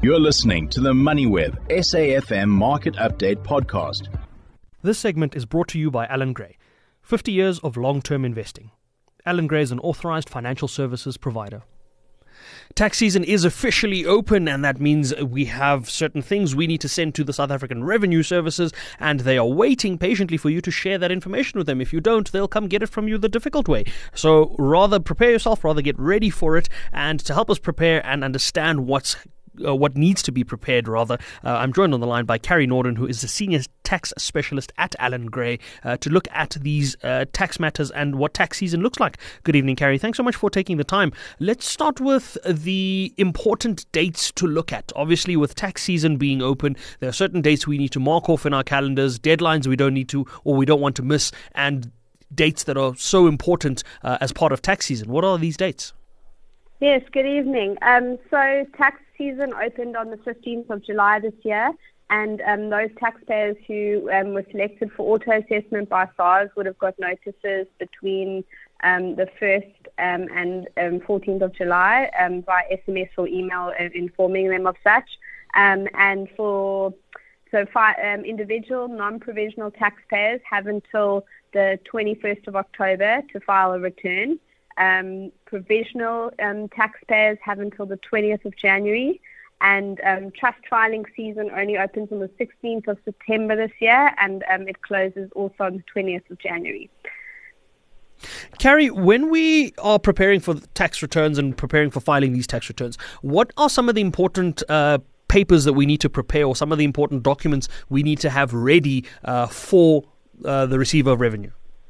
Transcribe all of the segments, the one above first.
You're listening to the MoneyWeb SAFM Market Update Podcast. This segment is brought to you by Allan Gray. 50 years of long-term investing. Allan Gray is an authorized financial services provider. Tax season is officially open, and that means we have certain things we need to send to the South African Revenue Services, and they are waiting patiently for you to share that information with them. If you don't, they'll come get it from you the difficult way. So rather prepare yourself, rather get ready for it, and to help us prepare and understand what needs to be prepared, I'm joined on the line by Carrie Norden, who is the Senior Tax Specialist at Allan Gray, to look at these tax matters and what tax season looks like. Good evening, Carrie. Thanks so much for taking the time. Let's start with the important dates to look at. Obviously, with tax season being open, there are certain dates we need to mark off in our calendars, deadlines we don't need to or we don't want to miss, and dates that are so important as part of tax season. What are these dates? Yes, good evening. So tax season opened on the 15th of July this year, and those taxpayers who were selected for auto-assessment by SARS would have got notices between the 1st and 14th of July by SMS or email informing them of such. Individual non-provisional taxpayers have until the 21st of October to file a return. Provisional taxpayers have until the 20th of January, and trust filing season only opens on the 16th of September this year, and it closes also on the 20th of January. Carrie, when we are preparing for tax returns and preparing for filing these tax returns, what are some of the important papers that we need to prepare, or some of the important documents we need to have ready for the receiver of revenue?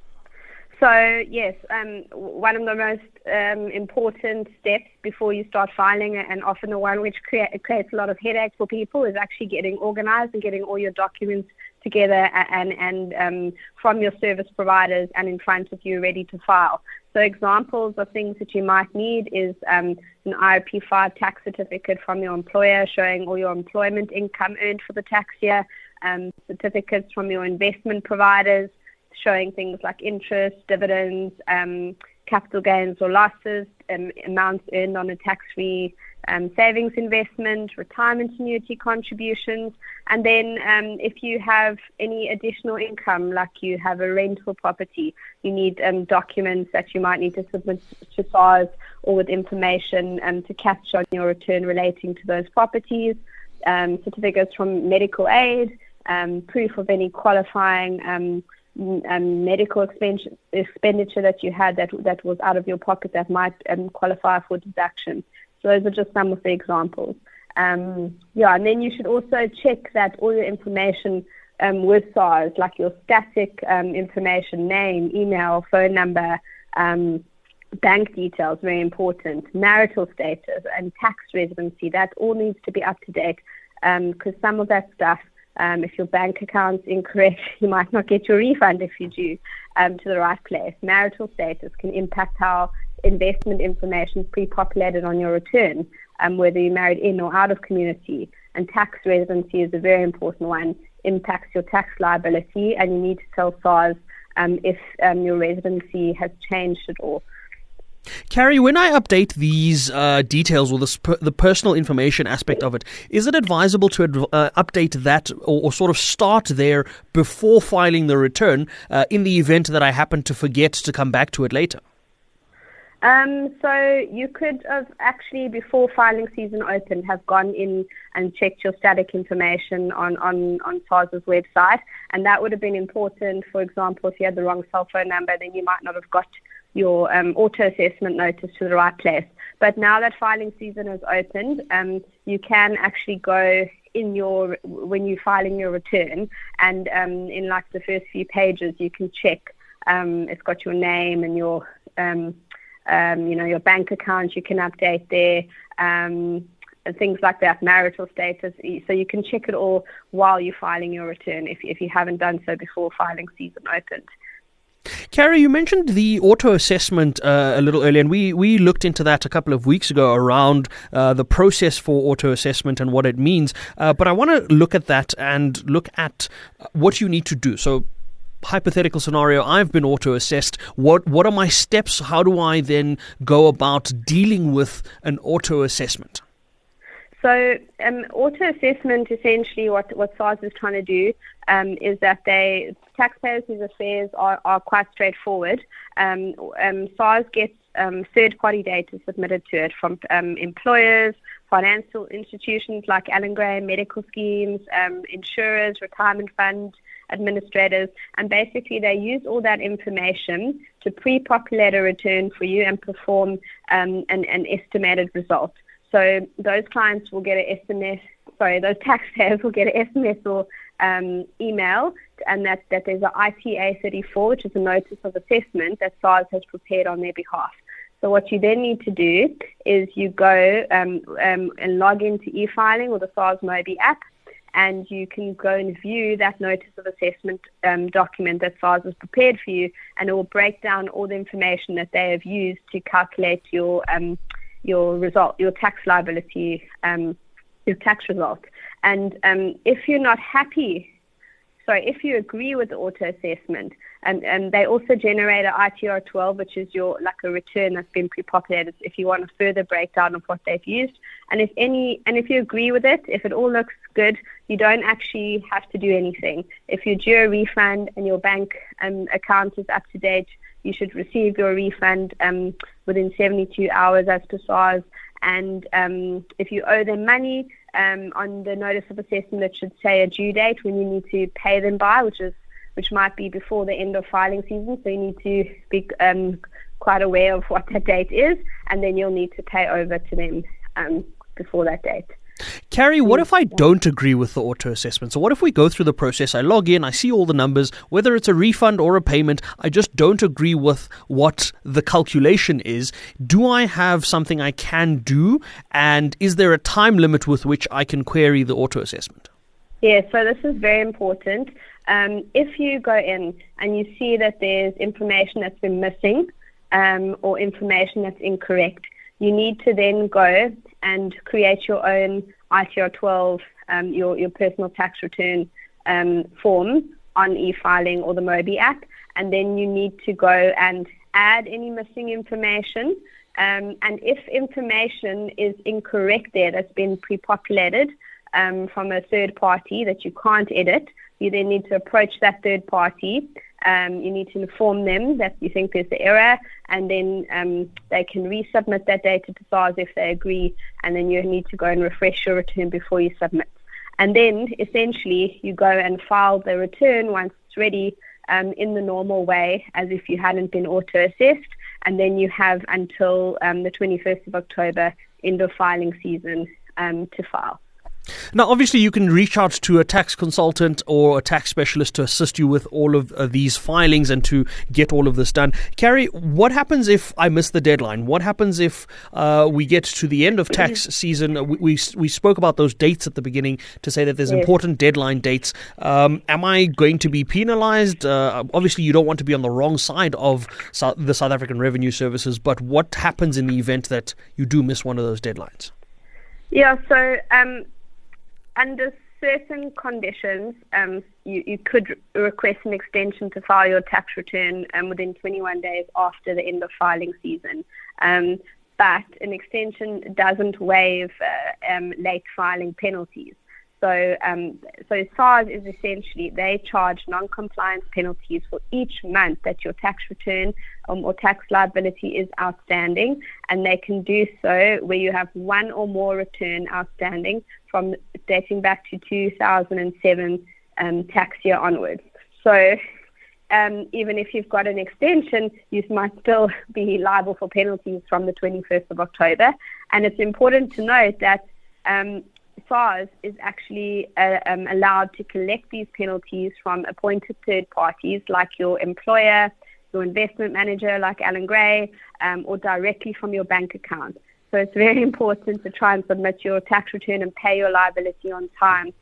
So, yes, one of the most important steps before you start filing, and often the one which creates a lot of headache for people, is actually getting organized and getting all your documents together and from your service providers and in front of you ready to file. So examples of things that you might need is an IOP5 tax certificate from your employer showing all your employment income earned for the tax year, certificates from your investment providers, showing things like interest, dividends, capital gains or losses, amounts earned on a tax-free savings investment, retirement annuity contributions. And then if you have any additional income, like you have a rental property, you need documents that you might need to submit to SARS or with information to capture on your return relating to those properties, certificates from medical aid, proof of any qualifying medical expenditure that you had that was out of your pocket that might qualify for deduction. So those are just some of the examples. And then you should also check that all your information with SARS, like your static information, name, email, phone number, bank details, very important, marital status and tax residency, that all needs to be up to date, because some of that stuff, if your bank account's incorrect, you might not get your refund if you do to the right place. Marital status can impact how investment information is pre-populated on your return, whether you're married in or out of community. And tax residency is a very important one, impacts your tax liability, and you need to tell SARS if your residency has changed at all. Carrie, when I update these details or the personal information aspect of it, is it advisable to update that or sort of start there before filing the return in the event that I happen to forget to come back to it later? So you could have actually, before filing season opened, have gone in and checked your static information on SARS's website, and that would have been important. For example, if you had the wrong cell phone number, then you might not have got your auto-assessment notice to the right place. But now that filing season has opened, you can actually go when you're filing your return, and in like the first few pages, you can check. It's got your name and your your bank account. You can update there, and things like that, marital status. So you can check it all while you're filing your return if you haven't done so before filing season opened. Carrie, you mentioned the auto-assessment a little earlier, and we looked into that a couple of weeks ago around the process for auto-assessment and what it means. But I want to look at that and look at what you need to do. So, hypothetical scenario, I've been auto-assessed. What are my steps? How do I then go about dealing with an auto-assessment? So auto assessment, essentially what SARS is trying to do is that taxpayers whose affairs are quite straightforward. SARS gets third-party data submitted to it from employers, financial institutions like Allan Gray, medical schemes, insurers, retirement fund administrators, and basically they use all that information to pre-populate a return for you and perform an estimated result. So those clients will get an SMS, those taxpayers will get an SMS or email, and that there's an ITA 34, which is a notice of assessment that SARS has prepared on their behalf. So what you then need to do is you go and log into e-filing or the SARS Mobi app, and you can go and view that notice of assessment document that SARS has prepared for you, and it will break down all the information that they have used to calculate your result, your tax liability, your tax result. And if you're not happy, if you agree with the auto assessment, and they also generate an ITR 12, which is a return that's been pre-populated if you want a further breakdown of what they've used. And if you agree with it, if it all looks good, you don't actually have to do anything. If you're due a refund and your bank account is up to date, you should receive your refund within 72 hours as per SARS. And if you owe them money, on the notice of assessment, it should say a due date when you need to pay them by, which might be before the end of filing season. So you need to be quite aware of what that date is, and then you'll need to pay over to them before that date. Carrie, what if I don't agree with the auto assessment? So what if we go through the process, I log in, I see all the numbers, whether it's a refund or a payment, I just don't agree with what the calculation is. Do I have something I can do? And is there a time limit with which I can query the auto assessment? Yeah, so this is very important. If you go in and you see that there's information that's been missing or information that's incorrect, you need to then go and create your own ITR 12, your personal tax return form on e-filing or the Mobi app, and then you need to go and add any missing information. And if information is incorrect there that's been pre-populated from a third party that you can't edit, you then need to approach that third party. You need to inform them that you think there's an error, and then they can resubmit that data to SARS if they agree, and then you need to go and refresh your return before you submit. And then, essentially, you go and file the return once it's ready in the normal way, as if you hadn't been auto-assessed, and then you have until the 21st of October, end of filing season, to file. Now, obviously, you can reach out to a tax consultant or a tax specialist to assist you with all of these filings and to get all of this done. Carrie, what happens if I miss the deadline? What happens if we get to the end of tax season? We spoke about those dates at the beginning to say that there's important deadline dates. Am I going to be penalized? Obviously, you don't want to be on the wrong side of the South African Revenue Services, but what happens in the event that you do miss one of those deadlines? Yeah, so under certain conditions, you could request an extension to file your tax return within 21 days after the end of filing season. But an extension doesn't waive late filing penalties. So SARS is essentially, they charge non-compliance penalties for each month that your tax return or tax liability is outstanding, and they can do so where you have one or more return outstanding from dating back to 2007 tax year onwards. So even if you've got an extension, you might still be liable for penalties from the 21st of October. And it's important to note that SARS is actually allowed to collect these penalties from appointed third parties like your employer, your investment manager like Allan Gray, or directly from your bank account. So it's very important to try and submit your tax return and pay your liability on time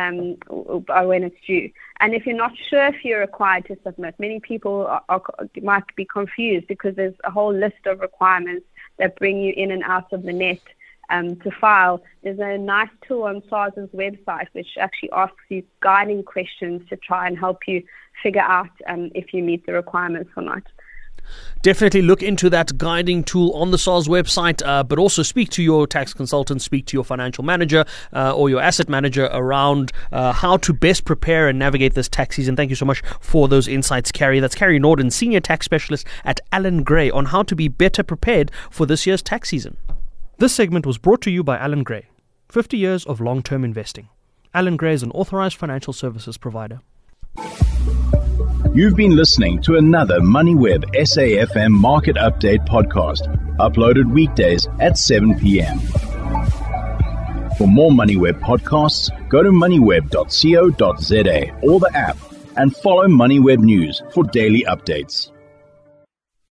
when it's due. And if you're not sure if you're required to submit, many people might be confused because there's a whole list of requirements that bring you in and out of the net to file. There's a nice tool on SARS's website which actually asks you guiding questions to try and help you figure out if you meet the requirements or not. Definitely look into that guiding tool on the SARS website, but also speak to your tax consultant, speak to your financial manager or your asset manager around how to best prepare and navigate this tax season. Thank you so much for those insights, Carrie. That's Carrie Norden, Senior Tax Specialist at Allan Gray, on how to be better prepared for this year's tax season. This segment was brought to you by Allan Gray, 50 years of long-term investing. Allan Gray is an authorized financial services provider. You've been listening to another MoneyWeb SAFM Market Update podcast, uploaded weekdays at 7 p.m. For more MoneyWeb podcasts, go to moneyweb.co.za or the app, and follow MoneyWeb News for daily updates.